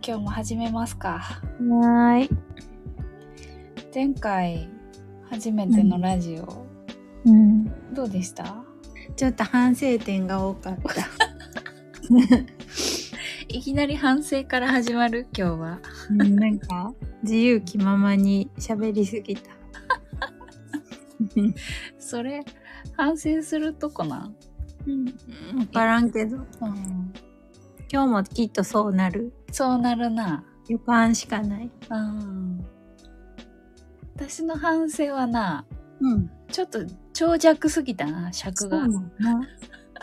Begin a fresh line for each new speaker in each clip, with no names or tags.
今日も始めますか。
はーい。
前回初めてのラジオ、どうでした？
ちょっと反省点が多かった。
いきなり反省から始まる今日は。
なんか自由気ままに喋りすぎた。
それ反省するとこな。
わからんけど、今日もきっとそうなる。
そうなるな。
予感しかない。
私の反省はな、ちょっと長尺すぎたな、尺が。
そうなの。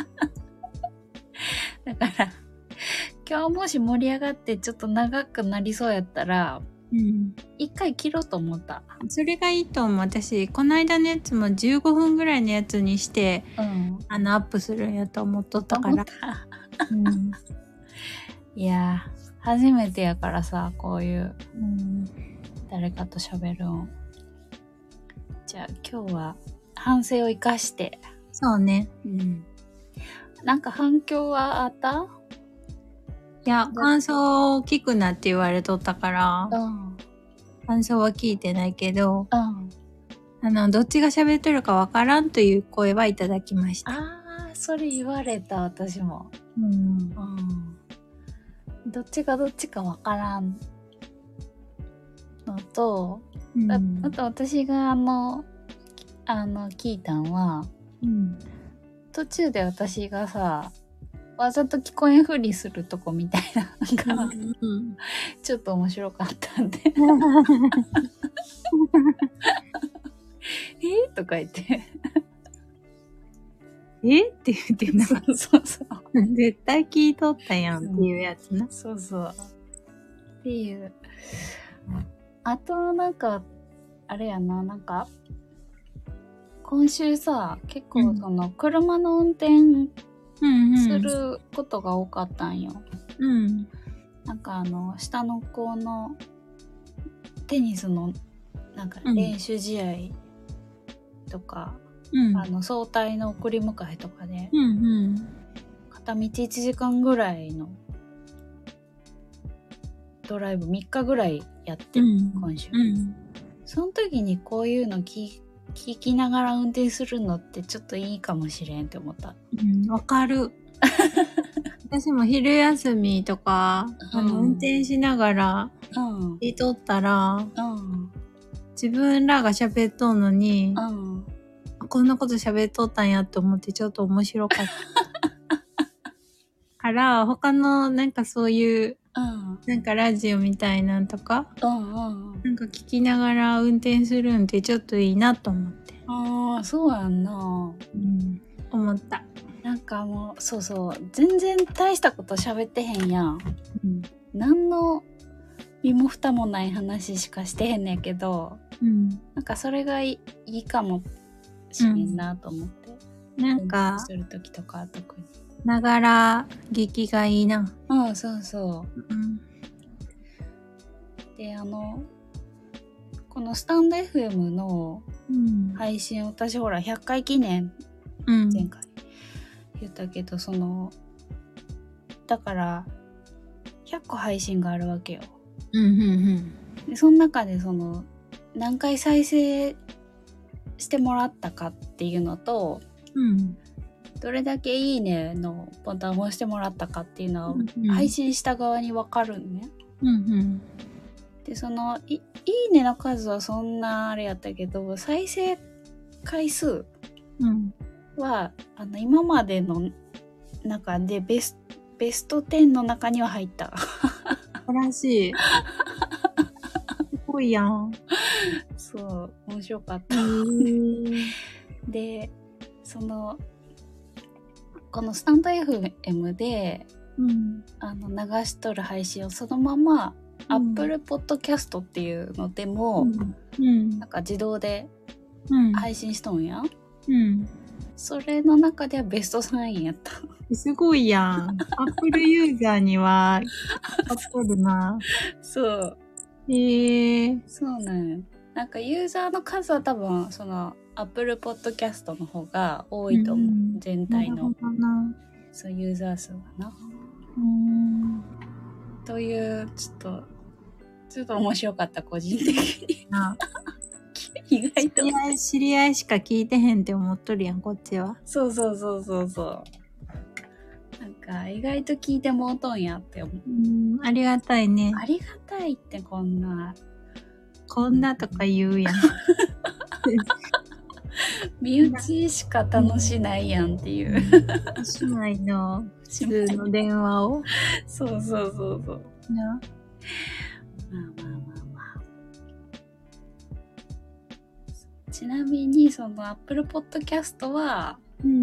だから今日もし盛り上がってちょっと長くなりそうやったら、一回切ろうと思った。
それがいいと思う。私この間のやつも15分ぐらいのやつにして、アップするんやと思っとったから。
いや初めてやからさ、こういう、誰かと喋るん。じゃあ今日は反省を生かして。
そうね。
なんか反響はあった？
いや、感想を聞くなって言われとったから、感想は聞いてないけど、どっちが喋ってるかわからんという声はいただきました。
それ言われた、私も。どっちがどっちかわからんのと、あと私が聞いたんは、途中で私がさ、わざと聞こえんふりするとこみたいなのが、ちょっと面白かったんでとか言って
って言ってな。
そう
絶対聞いとったやんっていうやつな。
そうっていう。あとなんかあれやな、なんか今週さ、結構その車の運転することが多かったんよ。なんか下の子のテニスのなんか練習試合とか、早退の送り迎えとかで、片道1時間ぐらいのドライブ3日ぐらいやってる、今週。その時にこういうの聞きながら運転するのってちょっといいかもしれんって思った。
わかる。私も昼休みとか、運転しながら聞いとったら、自分らが喋っとんのに、こんなこと喋っとったんやと思ってちょっと面白かった。から他のなんかそういう、なんかラジオみたいなんとか、なんか聞きながら運転するんってちょっといいなと思って。
そうやんな。
思った。
なんかもうそう全然大したこと喋ってへんやん。何の身も蓋もない話しかしてへんねんけど、なんかそれがいいかもしれんなと思って。
なんか
する時とか特に。
ながら聞きがいいな。
そう。でこのスタンド FM の配信、私ほら100回記念、前回言ったけど、そのだから100個配信があるわけよ。でその中でその何回再生してもらったかっていうのと、どれだけいいねのボタンを押してもらったかっていうのは、配信した側に分かるんね。でそのいいねの数はそんなあれやったけど、再生回数は、今までの中でベスト10の中には入った。
素晴らしい。すごいやん。
そう、面白かった。で、このスタンド FM で、流しとる配信をそのまま、Apple Podcast っていうのでも、なんか自動で配信しとんや。それの中ではベスト3位やった。
すごいやん。Apple ユーザーにはあっとるな。
そう。そうなんや。なんかユーザーの数は多分その Apple Podcast の方が多いと思う。全体のそうユーザー数はな。 というちょっと面白かった、個人的に。意外と
知り合いしか聞いてへんって思っとるやん、こっちは。
そう。なんか意外と聞いてもうとんやって思う。
ありがたいね。
ありがたいってこんな
とか言うやん。
身内しか楽しないやんっていう。
姉妹の普通の電話を。
そう。
な。
まあ。ちなみにその Apple Podcast は、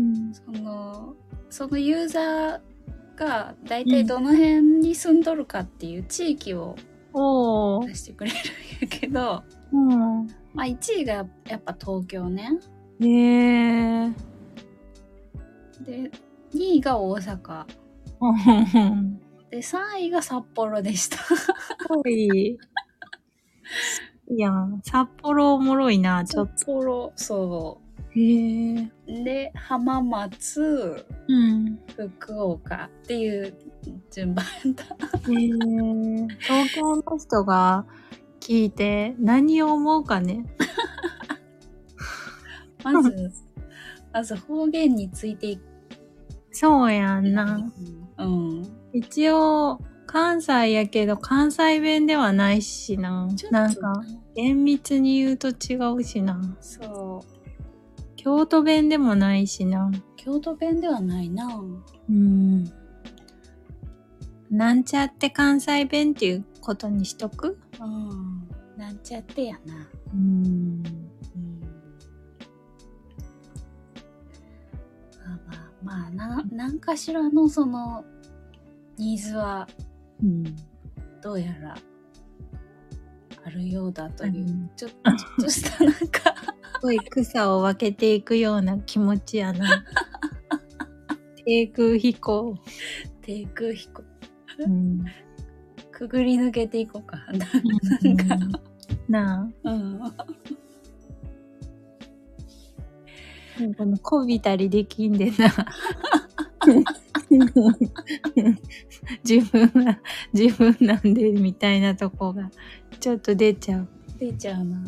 そのユーザーが大体どの辺に住んどるかっていう地域を出してくれるんやけど、まあ1位がやっぱ東京ね。
へえ。
で、2位が大阪。で、3位が札幌でした。
いや、札幌おもろいな、ちょっと。
札幌、そう。
へえ。
で、浜松、福岡っていう順番だ。
東京の人が聞いて何を思うかね。
まず方言についていく。
そうやんな。一応関西やけど関西弁ではないしな。なんか厳密に言うと違うしな。
そう。
京都弁でもないしな。
京都弁ではないな。
なんちゃって関西弁っていうことにしとく？
なんちゃってやな。まあなんかしらのそのニーズはどうやらあるようだという、ちょっとしたなんか
すごい草を分けていくような気持ちやな。低空飛行。
くぐり抜けていこうか。
なあ。このこびたりできんでな。自分なんでみたいなとこがちょっと出ちゃう
な。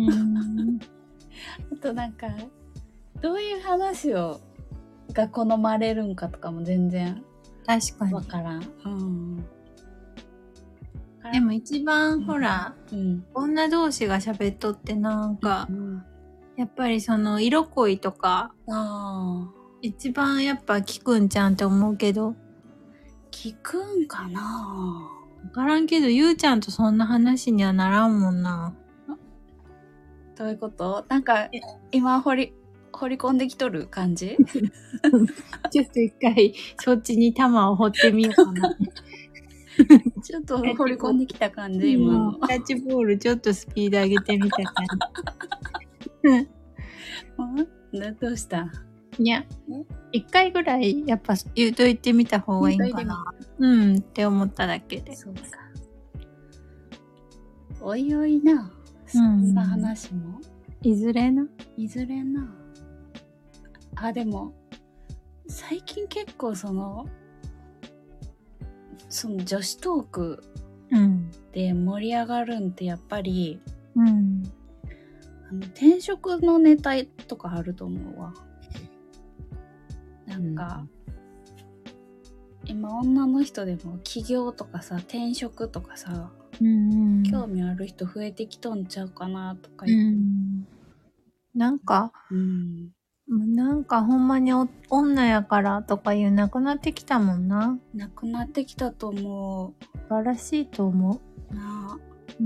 あとなんかどういう話が好まれるんかとかも全然
確かに
わからん。
でも一番ほら、女同士が喋っとってなんか、やっぱりその色恋とか一番やっぱ聞くんちゃんって思うけど。
聞くんかな？
わからんけどゆうちゃんとそんな話にはならんもんな。
どういうこと？なんか今掘り込んできとる感じ？
ちょっと一回そっちに玉を掘ってみようかな。
ちょっと掘り込んできた感じ今の。
キャッチボールちょっとスピード上げてみた感
じ。どうした？
いや、一回ぐらいやっぱ言うと言ってみた方がいいかな。って思っただけで。
そうか。おいおいな。そんな話も。
いずれな。
でも最近結構その女子トークで盛り上がるんってやっぱり、転職のネタとかあると思うわ。なんか、今女の人でも起業とかさ転職とかさ、興味ある人増えてきとんちゃうかなとか
なんかほんまに女やからとかいうなくなってきたもんな。
なくなってきたと思う。
素晴らしいと思う。
なあ。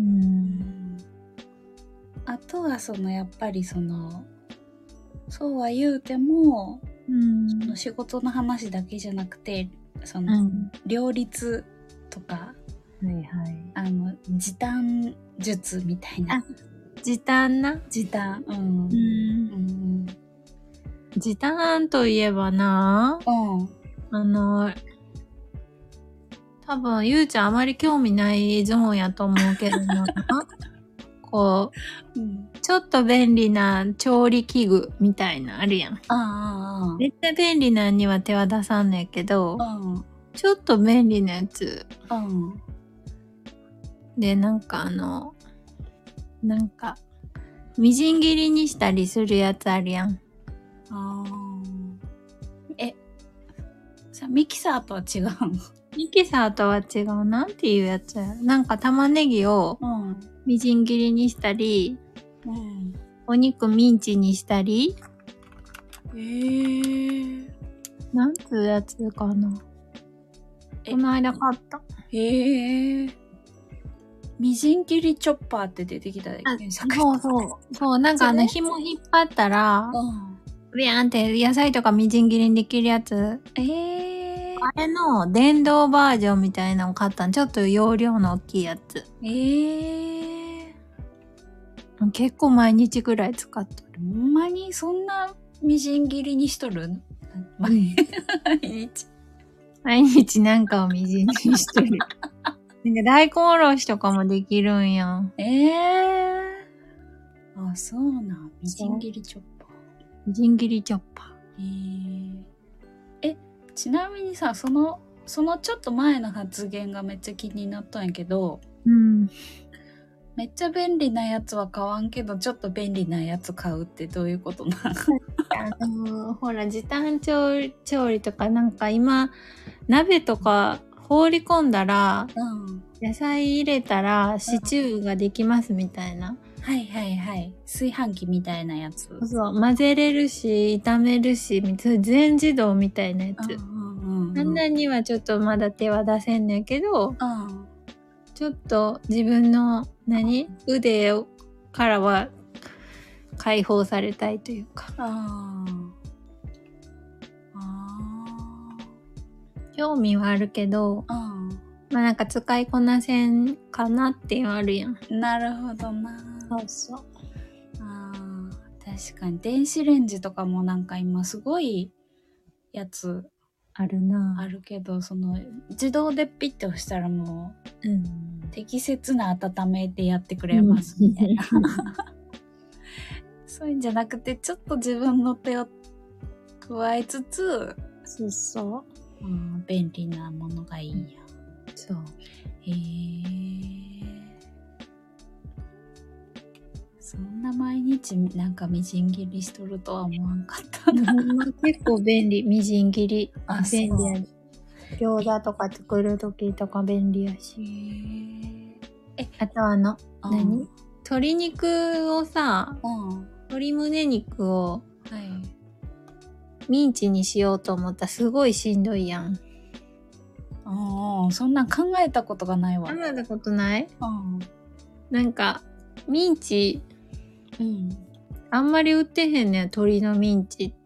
あとはやっぱりそうは言うても、その仕事の話だけじゃなくて両立とか、時短術みたいな。
時短な。
時短。
時短といえばな、多分ゆうちゃんあまり興味ないゾーンやと思うけどな。こう、ちょっと便利な調理器具みたいなあるやん。めっちゃ便利なには手は出さんねんけど、ちょっと便利なやつで、みじん切りにしたりするやつあるやん。
ミキサーとは違うの？
ミキサーとは違う。なんていうやつや。なんか玉ねぎをみじん切りにしたり、お肉ミンチにしたり。なんつうやつかな。この間買った。
みじん切りチョッパーって出てきたで。
そう、なんか紐引っ張ったら、ビャーンって野菜とかみじん切りにできるやつ。あれの電動バージョンみたいなのを買ったん。ちょっと容量の大きいやつ。結構毎日ぐらい使っとる。
ほんまにそんなみじん切りにしとる？毎日。
毎日なんかをみじん切りしとる。なんか大根おろしとかもできるんやん。
あ、そうなん。みじん切りチョッパー。
みじん切りチョッパ
ー。ちなみにさ、そのちょっと前の発言がめっちゃ気になったんやけど、めっちゃ便利なやつは買わんけど、ちょっと便利なやつ買うってどういうことな
の？ほら、時短調理とかなんか今、鍋とか放り込んだら、野菜入れたらシチューができますみたいな。
はい。炊飯器みたいなやつ。
そう、混ぜれるし、炒めるし、全自動みたいなやつ。あんなにはちょっとまだ手は出せんねんけど、ちょっと自分の腕からは解放されたいというか。興味はあるけど、まあなんか使いこなせんかなっていうのあるやん。
なるほどな。
そう。
確かに電子レンジとかもなんか今すごいやつ
あるな。
あるけど、その自動でピッて押したらもう、適切な温めでやってくれますみたいな。そういうんじゃなくて、ちょっと自分の手を加えつつ、
そう、
便利なものがいいんや。
そう。
そんな毎日なんかみじん切りしとるとは思わんかったな。
結構便利、みじん切り。便利やね。餃子とか作るときとか便利やし。あと鶏肉をさ、鶏胸肉をミンチにしようと思ったらすごいしんどいやん。
そんなん考えたことがないわ。
考えたことない？なんかミンチ、あんまり売ってへんねん、鶏のミンチって。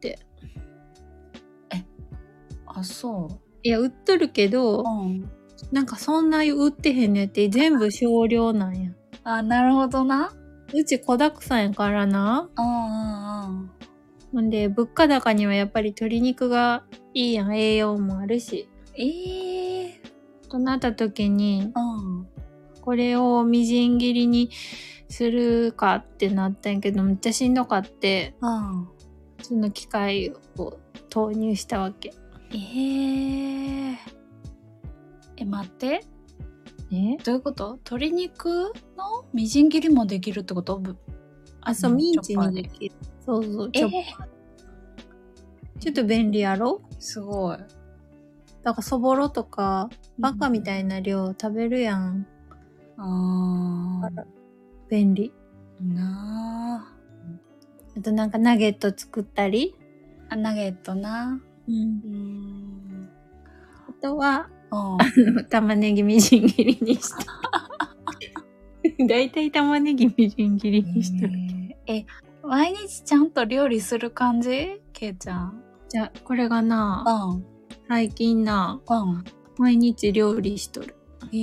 そう。
いや、売っとるけど、なんかそんな売ってへんねんって、全部少量なんや。
なるほどな。
うち子だくさんやからな。ほんで、物価高にはやっぱり鶏肉がいいやん、栄養もあるし。となった時に、これをみじん切りにするかってなったんやけど、めっちゃしんどかって、その機械を投入したわけ。
待って。どういうこと？鶏肉のみじん切りもできるってこと？
そう、ミンチにできる。そう、ちょっと便利やろ？
すごい。
だからそぼろとか、バカみたいな量食べるやん。便利。あとなんかナゲット作ったり。
ナゲットな。
あとは、玉ねぎみじん切りにした。だいたい玉ねぎみじん切りにしてる。
毎日ちゃんと料理する感じ？けいちゃん。
じゃあ、これがな、最近な、毎日料理しとる。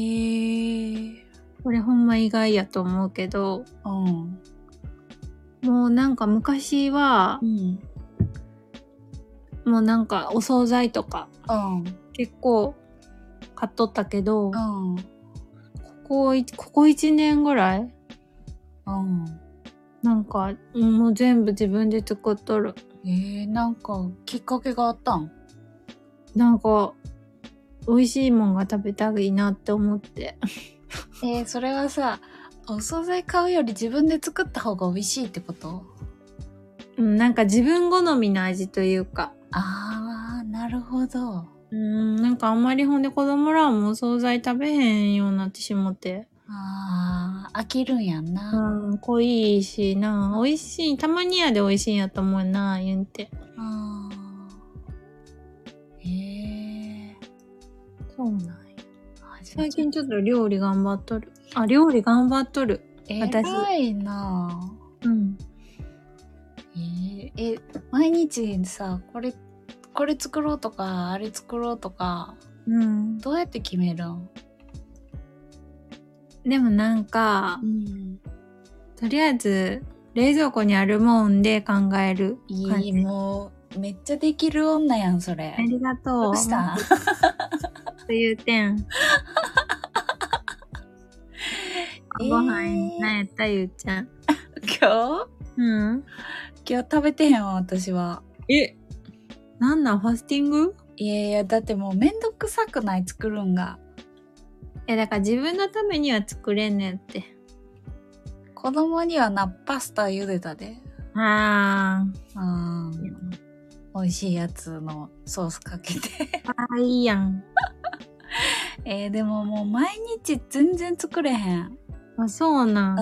これほんま意外やと思うけど、もうなんか昔は、もうなんかお惣菜とか、結構買っとったけど、ここ1年ぐらい、なんかもう全部自分で作っとる。
なんかきっかけがあったん？
なんか美味しいもんが食べたいなって思って。
それはさ、お惣菜買うより自分で作った方が美味しいってこと？
なんか自分好みの味というか。
あー、なるほど。
なんかあんまりほんで子供らもお惣菜食べへんようになってしもて。
飽きるんやんな。
濃いしな。美味しい。たまにやで美味しいんやと思うな、言うんて。そうなんや。最近ちょっと料理頑張っとる。料理頑張っとる。
私。偉いな。
うん。
毎日さ、これ作ろうとか、あれ作ろうとか、どうやって決めるん？
でもなんか、とりあえず、冷蔵庫にあるもんで考える感じ。
もう、めっちゃできる女やん、それ。
ありがとう。
どうした
という点。ご飯何やったゆうちゃん。
今日食べてへんわ、私は。
なんなんファスティング？
いや、だってもうめんどくさくない、作るんが。
だから自分のためには作れんねんって。
子供にはパスタ茹でたで。美味しいやつのソースかけて。
いいやん。
でももう毎日全然作れへん。
そうなん。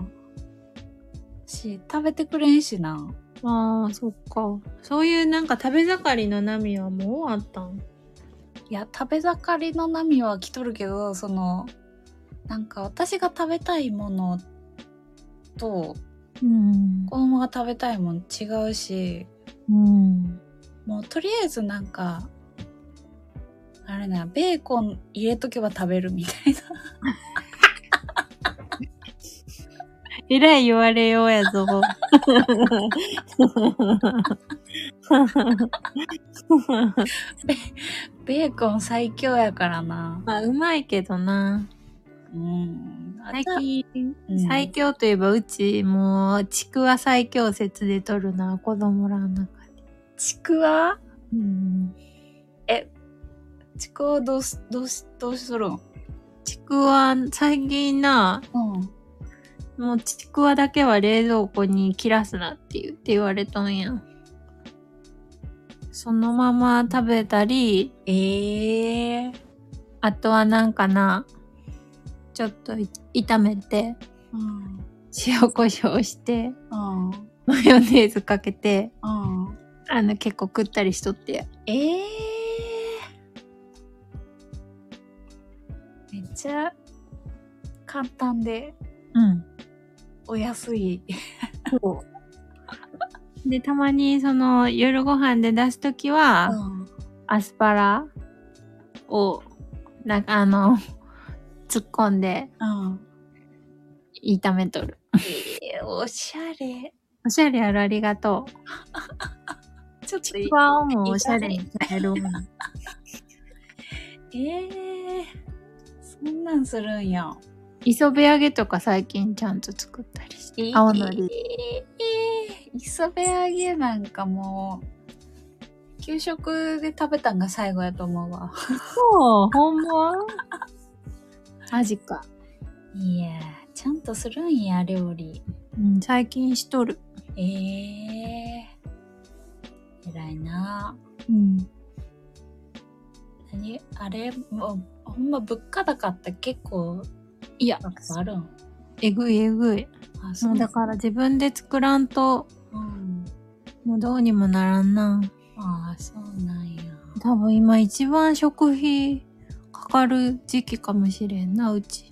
食べてくれんしな。
そっか。そういうなんか食べ盛りの波はもう終わったん？
いや、食べ盛りの波は来とるけど、なんか私が食べたいものと、子供が食べたいもの違うし、もうとりあえずなんか、あれな、ベーコン入れとけば食べるみたいな。
えらい言われようやぞ。
ベーコン最強やからな。
うまいけどな。最近、最強といえばうちもうちくわ最強説でとるな、子供らの中で。
ちくわ？ちくわどうするん？
ちくわ最近な、もうちくわだけは冷蔵庫に切らすなって言われたんや。そのまま食べたり、あとはなんかな、ちょっと炒めて、塩コショウして、マヨネーズかけて、結構食ったりしとって。
めっちゃ簡単で、お安い。
で、たまに夜ご飯で出すときは、アスパラを、なんか突っ込んで、炒めとる。
おしゃれ。
おしゃれやろ、ありがとう。ちょっとちくわをもおしゃれに変えるもん。
そんなんするんや。
磯辺揚げとか最近ちゃんと作ったりして。青のり。
磯辺揚げなんかもう、給食で食べたんが最後やと思うわ。
そう、ほんま？マジか。
いや、ちゃんとするんや、料理。
最近しとる。
偉いな。あれ、もう、ほんま物価高って結構、あるん？
えぐい。もうだから自分で作らんと、もうどうにもならんな。
そうなんや。
多分今一番食費かかる時期かもしれんな、うち。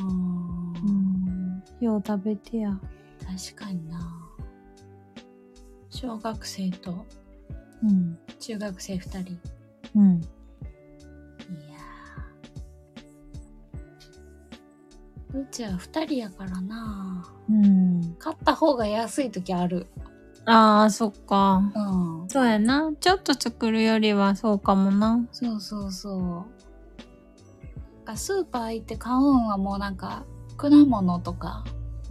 よう食べてや。
確かにな。小学生と、中学生2人。いやー。うちは2人やからな。買った方が安い時ある。
そっか。そうやな。ちょっと作るよりはそうかもな。
そう。スーパー行って買うんはもうなんか、果物とか、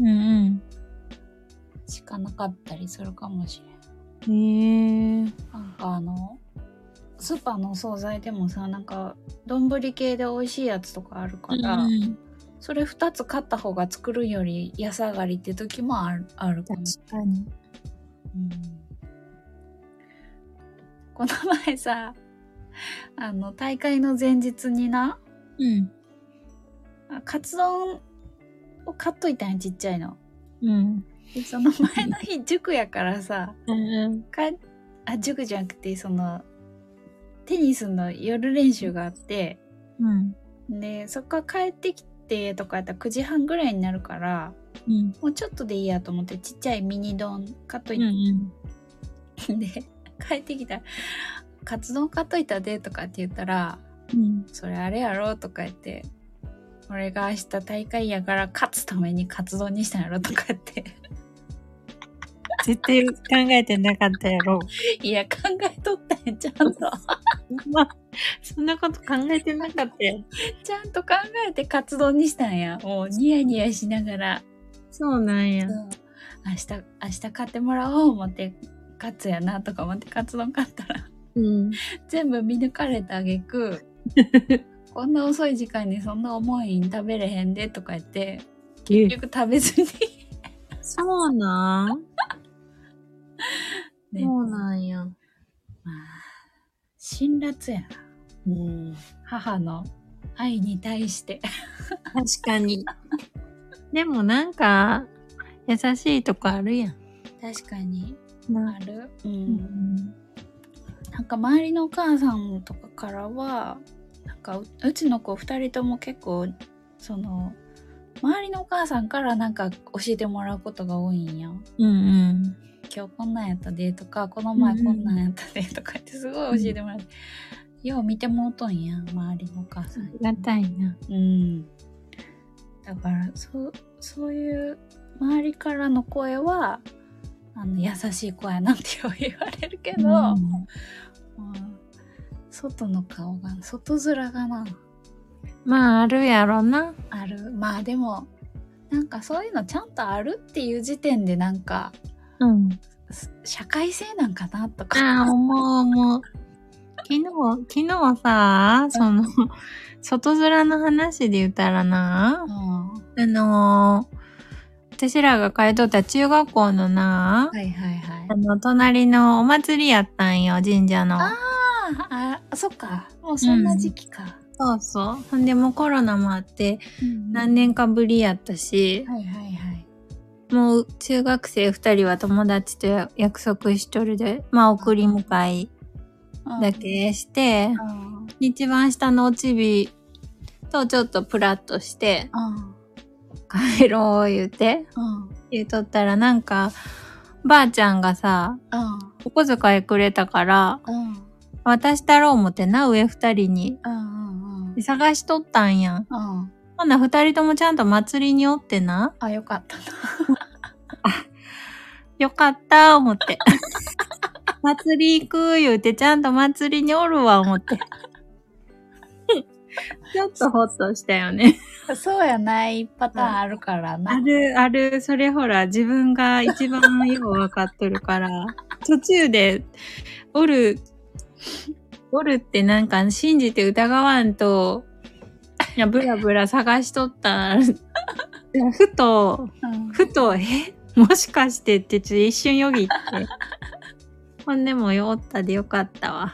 しかなかったりするかもしれん。なんかスーパーのお惣菜でもさ、なんか、丼系で美味しいやつとかあるから、 それ2つ買った方が作るより安上がりって時もあるかも。
確かに。
この前さ、大会の前日にな、カツ丼を買っといたんや、ちっちゃいの。でその前の日塾やからさ、塾じゃなくてテニスの夜練習があって、でそこから帰ってきてとかやったら9時半ぐらいになるから、もうちょっとでいいやと思ってちっちゃいミニ丼買っといて、で帰ってきたら「カツ丼買っといたで」とかって言ったら「それあれやろ」とか言って、俺が明日大会やから勝つためにカツ丼にしたんやろとか言って
絶対考えてなかったやろ。
いや、考えとったんや、ちゃんと。
そんなこと考えてなかったよ。
ちゃんと考えてカツ丼にしたんや。もうニヤニヤしながら。
そうなんや。
明日買ってもらおう思って、カツやなとか思ってカツ丼買ったら、全部見抜かれた挙句こんな遅い時間にそんな重いん食べれへんでとか言って、結局食べずに
そうなん
ね、
そうなんや。
まあ、辛辣やな。母の愛に対して。
確かに。でもなんか、優しいとこあるやん。
確かに。ある。なんか周りのお母さんとかからは、なんかうちの子2人とも結構、周りのお母さんからなんか教えてもらうことが多いんや。今日こんなんやったでとか、この前こんなんやったでとかってすごい教えてもらって、よう見てもうとんや、周りのお母さん。
ありがたいな。
だからそういう周りからの声は優しい子やなって言われるけど、外の顔が、外面がな。
まああるやろな。
ある。まあでもなんかそういうのちゃんとあるっていう時点でなんか、社会性なんかなとか。
思う。昨日さ、外面の話で言ったらな、私らが通っとった中学校のな、隣のお祭りやったんよ、神社の。
そっか。もうそんな時期か。
そうそう。ほんでもうコロナもあって、何年かぶりやったし、もう中学生2人は友達と約束しとるで、まあ送り迎えだけして、一番下のおちびとちょっとプラッとして、帰ろう言うとったらなんか、ばあちゃんがさ、お小遣いくれたから、渡したろう思ってな、上2人に。探しとったんや。ほんな2人ともちゃんと祭りにおってな。
よかったな。
よかった思って。祭り行く言うてちゃんと祭りにおるわ思って。ちょっとホッとしたよね。
そうやないパターンあるからな。
ある。それほら自分が一番よう分かっとるから。途中でおるってなんか信じて疑わんと、ブラブラ探しとったら、ふと、もしかしてってちょっと一瞬よぎって。ほんでもおったでよかったわ。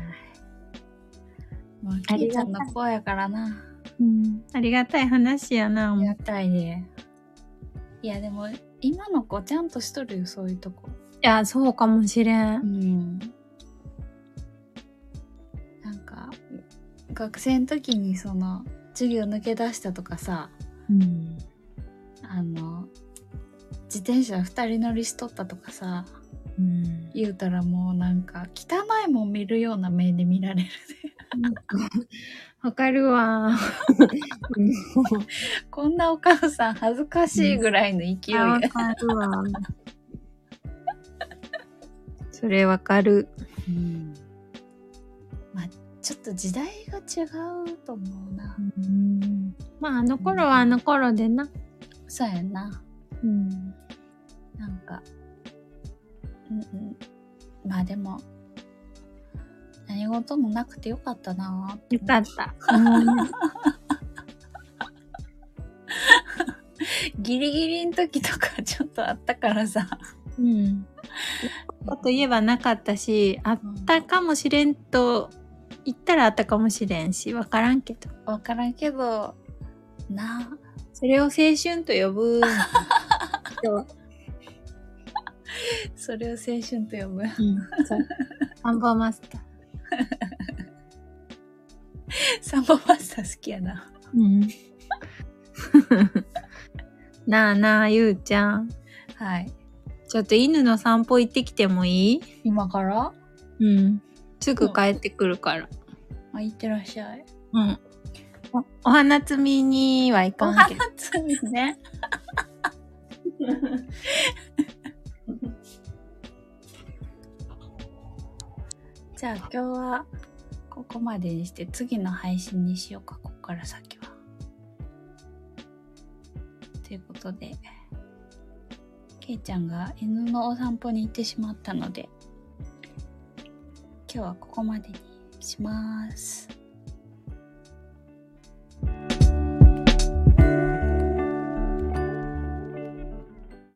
もうキーちゃんの子やからな。
ありがたい話やな。
ありがたいね。いやでも今の子ちゃんとしとるよ、そういうとこ。
いや、そうかもしれん。
なんか学生の時に授業抜け出したとかさ、自転車2人乗りしとったとかさ、言うたらもうなんか汚いもん見るような目で見られるで。
わかるわ。
こんなお母さん恥ずかしいぐらいの勢い。
わかるわ。それわかる。
まあちょっと時代が違うと思うな。
まああの頃はあの頃でな。
そうやな。なんか、まあでも何事もなくてよかったな。
よかった。
ギリギリの時とかちょっとあったからさ。
うん。といえばなかったし、あったかもしれんと言ったらあったかもしれんし、わからんけど。
わからんけど、
それを青春と呼ぶ人。
それを青春と呼ぶ。うん、
そう。サンボマスター。
サンボマスター好きやな。
うん。なあなあ、ゆうちゃん。
はい。
ちょっと犬の散歩行ってきてもいい？
今から？
うん。すぐ帰ってくるから。
あ、行ってらっしゃい。
うん。お花摘みには行かんけど。
お花摘みね。じゃあ今日はここまでにして次の配信にしようか、ここから先は。ということで、けいちゃんが犬のお散歩に行ってしまったので、今日はここまでにします。